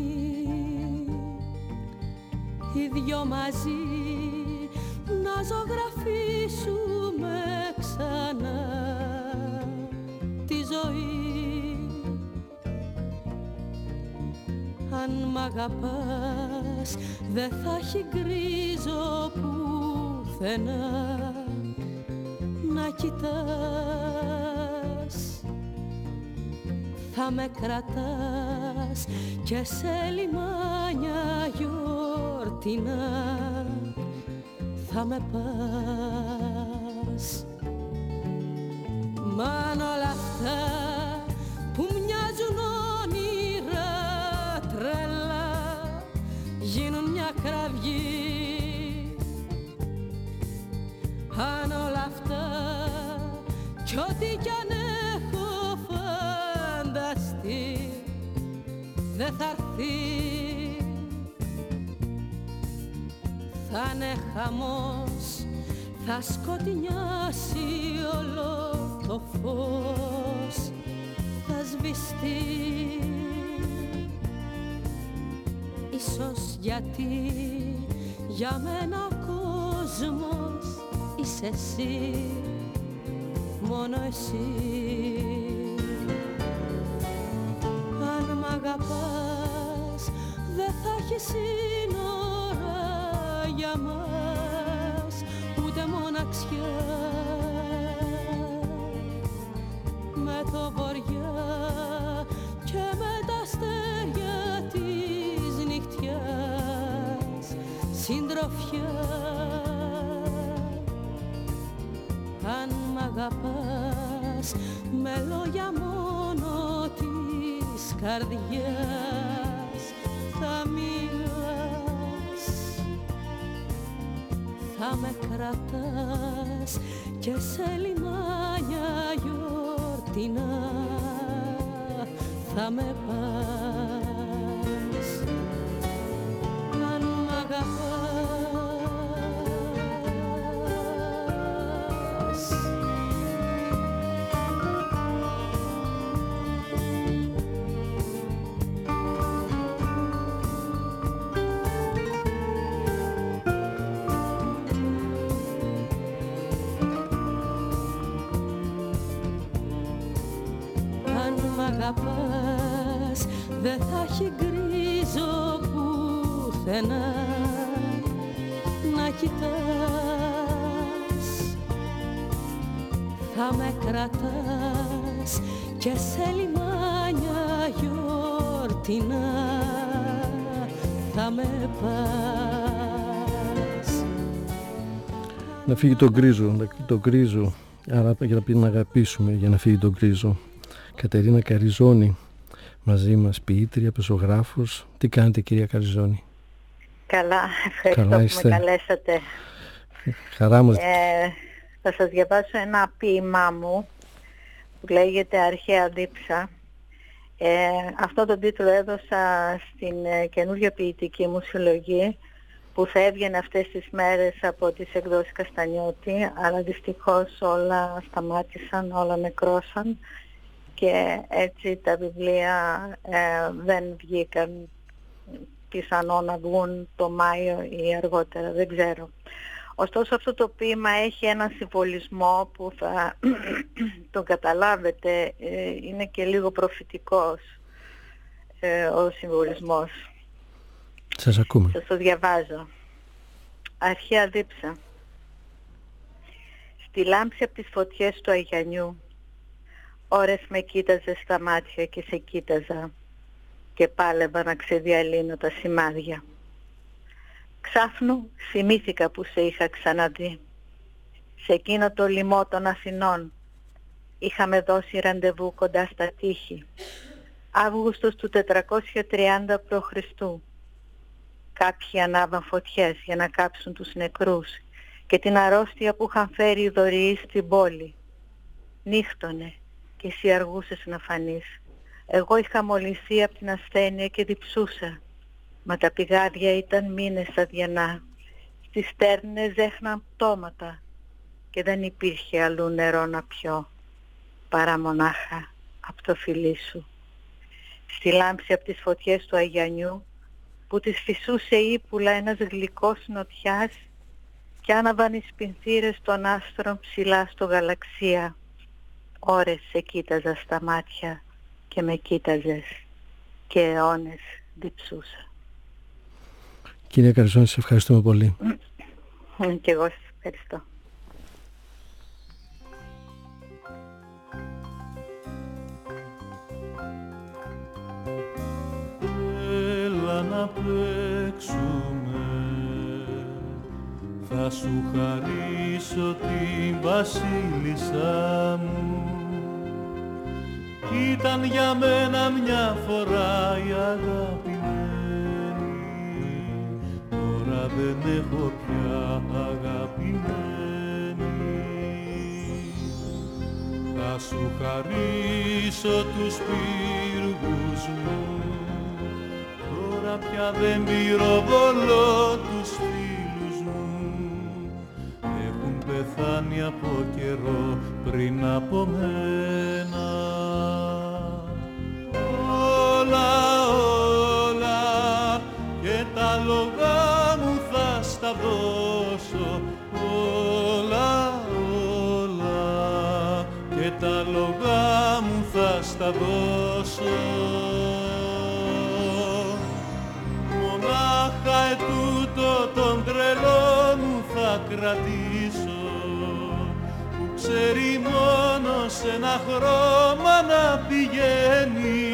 οι δυο μαζί να ζωγραφίσουμε ξανά τη ζωή. Αν μ' αγαπάς δε θα έχει γκρίζο πουθενά να κοιτάς. Θα με κρατάς και σε λιμάνια γιορτινά θα με πας. Μ' όλα αυτά που μοιάζουν όνειρα τρελά γίνουν μια κραυγή. Αν όλα αυτά κι ό,τι κι αν έχω φανταστεί δεν θα έρθει, θα είναι χαμός, θα σκοτεινιάσει όλο το φως, θα σβηστεί. Ίσως γιατί για μένα ο κόσμος είσαι εσύ, μόνο εσύ. Αν μ' αγαπάς δεν θα έχει σύνορα για μας, ούτε μοναξιά. Με το βοριά και με τα αστέρια της νυχτιάς συντροφιά. Αν μ' αγαπάς με λόγια μόνο της καρδιάς θα μιλάς, θα με κρατάς και σε λιμάνια γιορτινά θα με πας. Αν μ' αγαπάς αγαπάς δεν θα έχει γκρίζο πουθενά να κοιτάς. Θα με κρατάς και σε λιμάνια γιορτινά σκοτεινά θα με πας. Να φύγει το γκρίζο, άρα για να αγαπήσουμε, για να φύγει το γκρίζο. Κατερίνα Καριζώνη μαζί μας, ποιήτρια, πεζογράφος. Τι κάνετε, κυρία Καριζώνη? Καλά, ευχαριστώ Καλά που είστε. με καλέσατε. Χαρά μας. Θα σας διαβάσω ένα ποίημά μου που λέγεται «Αρχαία δίψα». Αυτό το τίτλο έδωσα στην καινούργια ποιητική μου συλλογή που θα έβγαινε αυτές τις μέρες από τις εκδόσεις Καστανιώτη, αλλά δυστυχώς όλα σταμάτησαν, όλα νεκρώσαν και έτσι τα βιβλία δεν βγήκαν, πιθανόν να βγουν το Μάιο ή αργότερα, δεν ξέρω. Ωστόσο αυτό το ποίημα έχει έναν συμβολισμό που θα τον καταλάβετε, είναι και λίγο προφητικός ο συμβολισμός. Σας ακούμε. Σας το διαβάζω. Αρχαία δίψα. Στη λάμψη από τις φωτιές του Αγιανιού, ώρες με κοίταζε στα μάτια και σε κοίταζα και πάλευα να ξεδιαλύνω τα σημάδια. Ξάφνου θυμήθηκα που σε είχα ξαναδεί. Σε εκείνο το λοιμό των Αθηνών είχαμε δώσει ραντεβού κοντά στα τείχη. Αύγουστος του 430 π.Χ. Κάποιοι ανάβαν φωτιές για να κάψουν τους νεκρούς και την αρρώστια που είχαν φέρει οι δωρεοί στην πόλη. Νύχτωνε και εσύ αργούσες να φανείς. Εγώ είχα μολυνθεί από την ασθένεια και διψούσα. Μα τα πηγάδια ήταν μήνες αδιανά. Στις στέρνες ζέχναν πτώματα και δεν υπήρχε αλλού νερό να πιω παρά μονάχα από το φιλί σου. Στη λάμψη από τις φωτιές του Αγιανιού που τις φυσούσε ύπουλα ένας γλυκός νοτιάς και άναβαν οι σπινθήρες των άστρων ψηλά στο γαλαξία. Ώρες σε κοίταζα στα μάτια και με κοίταζες και αιώνες διψούσα. Κυρία Καριζώνη, σε ευχαριστούμε πολύ. Και εγώ σας ευχαριστώ. Έλα να παίξουμε, θα σου χαρίσω την βασίλισσά μου. Ήταν για μένα μια φορά η αγαπημένη, τώρα δεν έχω πια αγαπημένη. Θα σου χαρίσω τους πύργους μου, τώρα πια δεν πυροβολώ τους φίλους μου. Έχουν πεθάνει από καιρό πριν από μένα. Όλα, όλα και τα λογά μου θα στα δώσω. Όλα, όλα και τα λογά μου θα στα δώσω. Μονάχα ετούτο τον τρελό μου θα κρατήσω, που ξέρει μόνο σε ένα χρώμα να πηγαίνει,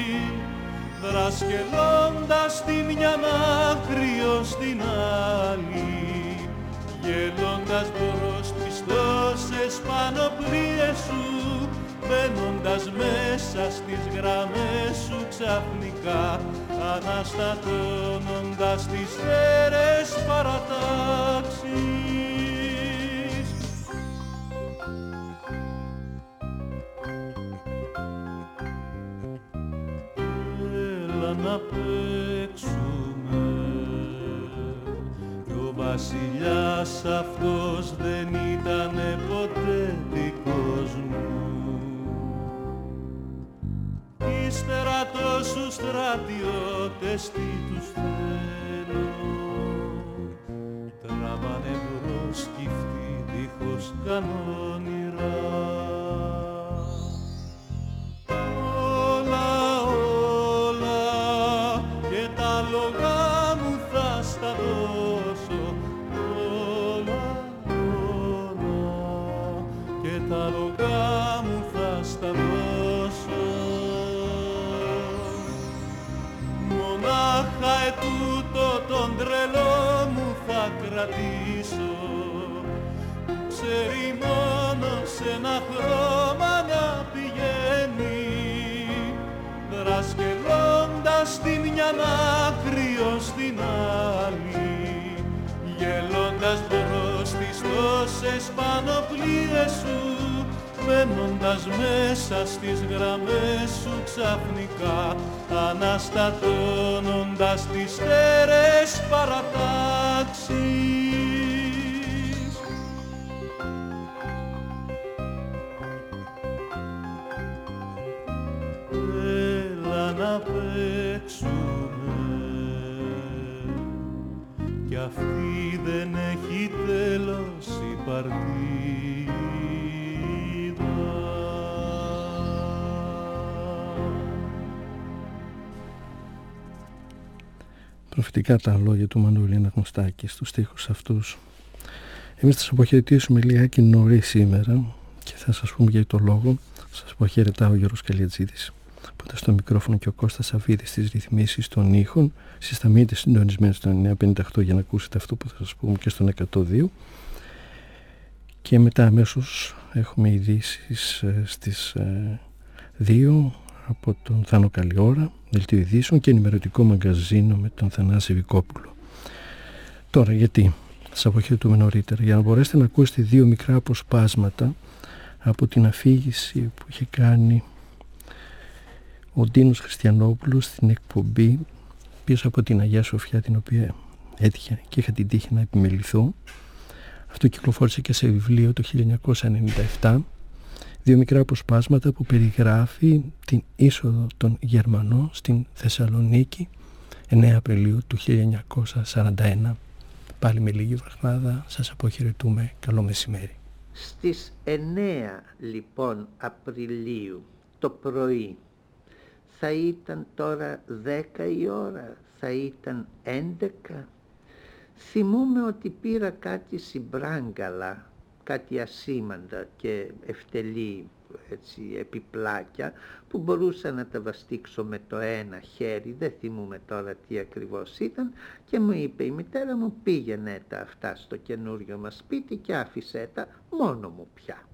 δρασκελώντας τη μια άκρη ως την άλλη, γελώντας μπορώς πιστώσες πανοπλίες σου, μπαίνοντας μέσα στις γραμμές σου ξαφνικά, αναστατώνοντας τις αίρες παρατάξεις. Έλα να παίξουμε, κι ο βασιλιάς αυτός δεν ήτανε ποτέ δικός μου. Ύστερα τόσους στρατιώτες τι τους θέλω, τραβάνε μπρος κι αυτοί δίχως κανόνιρα. Όλα, όλα και τα λογά μου θα στα δώσω. Όλα, όλα και τα λογά μου θα στα δώσω. τούτο τον τρελό μου θα κρατήσω. Ξέρει μόνο σε ένα χρώμα να πηγαίνει, δρασκελώντας τη μια άκρη ως την άλλη, γελώντας μπρος τις τόσες πανοπλίες σου, μπαίνοντας μέσα στις γραμμές σου ξαφνικά, αναστατώνοντας τις στέρες παρατάξεις. Έλα να παίξουμε, κι αυτή δεν έχει τέλος η παρτίδα. Προφητικά τα λόγια του Μανώλη Αναγνωστάκη στους στίχους αυτούς. Εμείς θα σας αποχαιρετήσουμε λιγάκι νωρίς σήμερα και θα σας πούμε για το λόγο. Σας αποχαιρετάω ο Γιώργος Καλιατζίδης, που ήταν στο μικρόφωνο, και ο Κώστας Σαββίδης στις ρυθμίσεις των ήχων. Εσείς θα μείνετε συντονισμένοι στο 958 για να ακούσετε αυτό που θα σας πούμε και στον 102. Και μετά αμέσως έχουμε ειδήσεις στις 2 από τον Θάνο Καλιώρα, δελτίο ειδήσεων, και ενημερωτικό μαγκαζίνο με τον Θανάση Βικόπουλο. Τώρα γιατί σας αποχαιρετούμε νωρίτερα? Για να μπορέσετε να ακούσετε 2 μικρά αποσπάσματα από την αφήγηση που είχε κάνει ο Ντίνος Χριστιανόπουλος στην εκπομπή πίσω από την Αγία Σοφιά, την οποία έτυχε και είχα την τύχη να επιμεληθώ. Αυτό κυκλοφόρησε και σε βιβλίο το 1997. 2 μικρά αποσπάσματα που περιγράφει την είσοδο των Γερμανών στην Θεσσαλονίκη 9 Απριλίου του 1941. Πάλι με λίγη βραχάδα σας αποχαιρετούμε. Καλό μεσημέρι. Στις 9 λοιπόν Απριλίου το πρωί, θα ήταν τώρα 10 η ώρα, θα ήταν 11. Θυμούμαι ότι πήρα κάτι συμπράγκαλα, κάτι ασήμαντα και ευτελή έτσι, επιπλάκια, που μπορούσα να τα βαστίξω με το ένα χέρι, δεν θυμούμαι τώρα τι ακριβώς ήταν, και μου είπε η μητέρα μου, πήγαινε τα αυτά στο καινούριο μας σπίτι και άφησέ τα μόνο μου πια.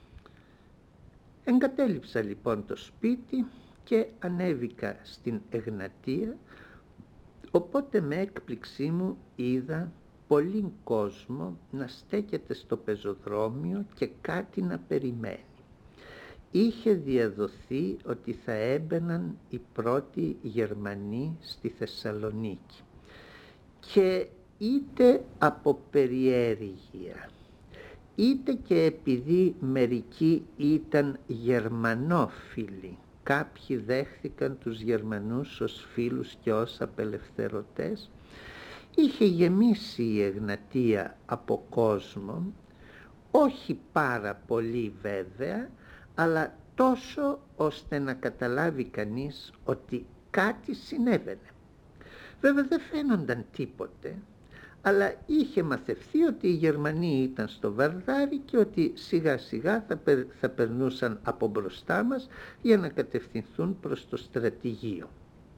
Εγκατέλειψα λοιπόν το σπίτι και ανέβηκα στην Εγνατία, οπότε με έκπληξή μου είδα πολύ κόσμο να στέκεται στο πεζοδρόμιο και κάτι να περιμένει. Είχε διαδοθεί ότι θα έμπαιναν οι πρώτοι Γερμανοί στη Θεσσαλονίκη, και είτε από περιέργεια, είτε και επειδή μερικοί ήταν γερμανόφιλοι, κάποιοι δέχθηκαν τους Γερμανούς ως φίλους και ως απελευθερωτές, είχε γεμίσει η Εγνατία από κόσμο, όχι πάρα πολύ βέβαια, αλλά τόσο ώστε να καταλάβει κανείς ότι κάτι συνέβαινε. Βέβαια δεν φαίνονταν τίποτε, αλλά είχε μαθευθεί ότι οι Γερμανοί ήταν στο Βαρδάρι και ότι σιγά σιγά θα περνούσαν από μπροστά μας για να κατευθυνθούν προς το στρατηγείο.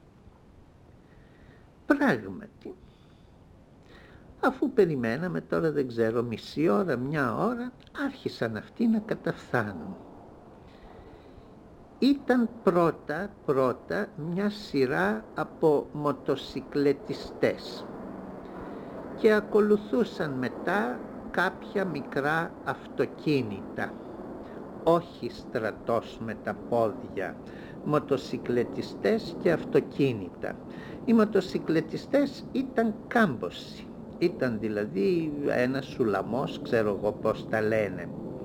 Πράγματι, αφού περιμέναμε τώρα δεν ξέρω μισή ώρα, μια ώρα, άρχισαν αυτοί να καταφθάνουν. Ήταν πρώτα μια σειρά από μοτοσικλετιστές και ακολουθούσαν μετά κάποια μικρά αυτοκίνητα, όχι στρατός με τα πόδια, μοτοσικλετιστές και αυτοκίνητα. Οι μοτοσικλετιστές ήταν κάμποσοι, ήταν δηλαδή ένας σουλαμός, ξέρω εγώ πώς τα λένε,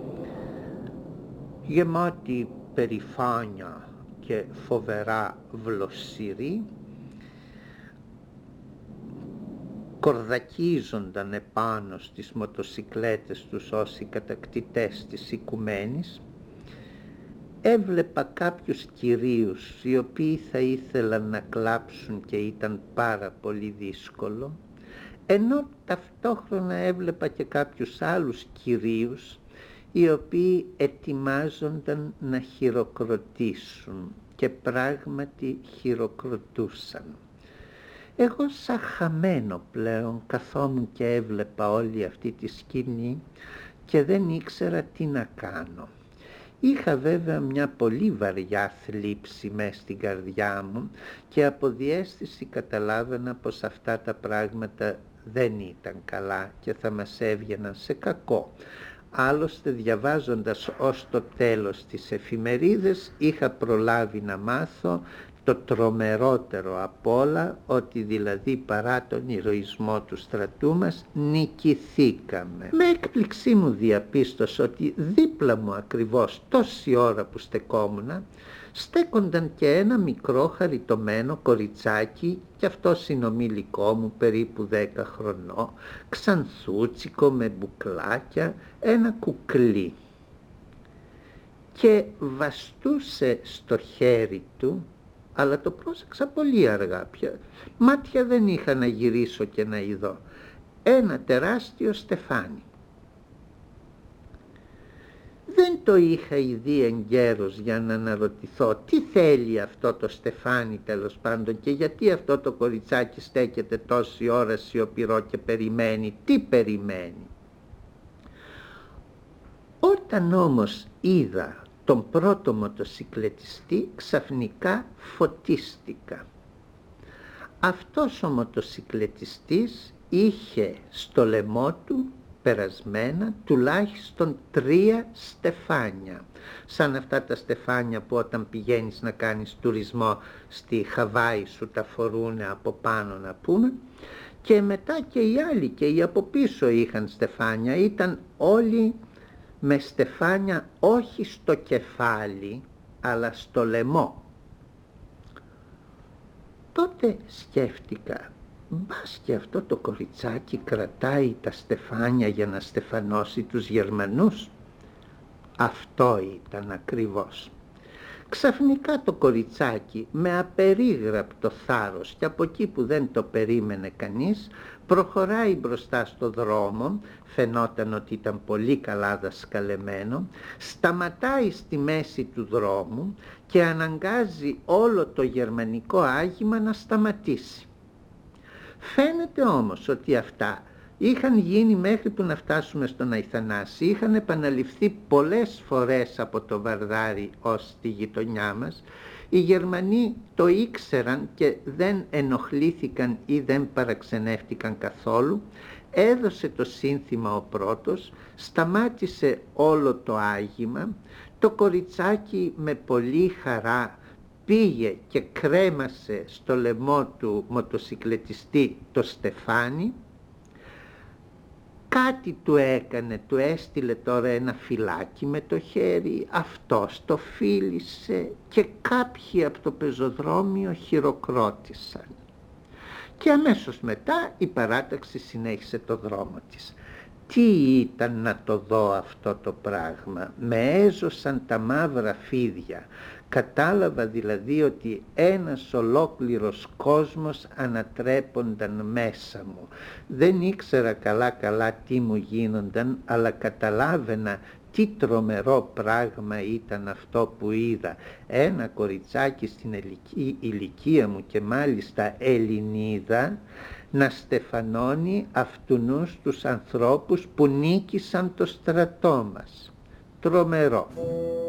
γεμάτοι περηφάνεια και φοβερά βλοσσυροί, κορδακίζονταν επάνω στις μοτοσικλέτες τους ως οι κατακτητές της οικουμένης. Έβλεπα κάποιους κυρίους οι οποίοι θα ήθελαν να κλάψουν και ήταν πάρα πολύ δύσκολο, ενώ ταυτόχρονα έβλεπα και κάποιους άλλους κυρίους οι οποίοι ετοιμάζονταν να χειροκροτήσουν και πράγματι χειροκροτούσαν. Εγώ σαν χαμένο πλέον καθόμουν και έβλεπα όλη αυτή τη σκηνή και δεν ήξερα τι να κάνω. Είχα βέβαια μια πολύ βαριά θλίψη μες στην καρδιά μου και από διαίσθηση καταλάβαινα πως αυτά τα πράγματα δεν ήταν καλά και θα μας έβγαιναν σε κακό. Άλλωστε διαβάζοντας ως το τέλος τις εφημερίδες είχα προλάβει να μάθω το τρομερότερο απ' όλα, ότι δηλαδή παρά τον ηρωισμό του στρατού μας νικηθήκαμε. Με έκπληξή μου διαπίστωσα ότι δίπλα μου ακριβώς τόση ώρα που στεκόμουνα στέκονταν και ένα μικρό χαριτωμένο κοριτσάκι, κι αυτό συνομιλικό μου περίπου 10 χρονών, ξανθούτσικο με μπουκλάκια, ένα κουκλί, και βαστούσε στο χέρι του, αλλά το πρόσεξα πολύ αργά πια. Μάτια δεν είχα να γυρίσω και να ειδώ. Ένα τεράστιο στεφάνι. Δεν το είχα ειδεί εγκαίρως για να αναρωτηθώ τι θέλει αυτό το στεφάνι τέλος πάντων και γιατί αυτό το κοριτσάκι στέκεται τόση ώρα σιωπηρό και περιμένει. Τι περιμένει? Όταν όμως είδα τον πρώτο μοτοσικλετιστή ξαφνικά φωτίστηκα. Αυτός ο μοτοσικλετιστής είχε στο λαιμό του περασμένα τουλάχιστον 3 στεφάνια, σαν αυτά τα στεφάνια που όταν πηγαίνεις να κάνεις τουρισμό στη Χαβάη σου τα φορούνε από πάνω να πούμε, και μετά και οι άλλοι και οι από πίσω είχαν στεφάνια, ήταν όλοι με στεφάνια όχι στο κεφάλι αλλά στο λαιμό. Τότε σκέφτηκα, μπας και αυτό το κοριτσάκι κρατάει τα στεφάνια για να στεφανώσει τους Γερμανούς? Αυτό ήταν ακριβώς. Ξαφνικά το κοριτσάκι με απερίγραπτο θάρρος και από εκεί που δεν το περίμενε κανείς προχωράει μπροστά στο δρόμο, φαινόταν ότι ήταν πολύ καλά δασκαλεμένο, σταματάει στη μέση του δρόμου και αναγκάζει όλο το γερμανικό άγημα να σταματήσει. Φαίνεται όμως ότι αυτά είχαν γίνει μέχρι που να φτάσουμε στον Αϊθανάση, είχαν επαναληφθεί πολλές φορές από το Βαρδάρι ως τη γειτονιά μας. Οι Γερμανοί το ήξεραν και δεν ενοχλήθηκαν ή δεν παραξενεύτηκαν καθόλου. Έδωσε το σύνθημα ο πρώτος, σταμάτησε όλο το άγημα, το κοριτσάκι με πολύ χαρά πήγε και κρέμασε στο λαιμό του μοτοσικλετιστή το στεφάνι, κάτι του έκανε, του έστειλε τώρα ένα φυλάκι με το χέρι, αυτός το φίλησε και κάποιοι από το πεζοδρόμιο χειροκρότησαν. Και αμέσως μετά η παράταξη συνέχισε το δρόμο της. Τι ήταν να το δω αυτό το πράγμα, με έζωσαν τα μαύρα φίδια. Κατάλαβα δηλαδή ότι ένας ολόκληρος κόσμος ανατρέπονταν μέσα μου. Δεν ήξερα καλά τι μου γίνονταν, αλλά καταλάβαινα τι τρομερό πράγμα ήταν αυτό που είδα. Ένα κοριτσάκι στην ηλικία μου και μάλιστα Ελληνίδα να στεφανώνει αυτουνούς τους ανθρώπους που νίκησαν το στρατό μας. Τρομερό.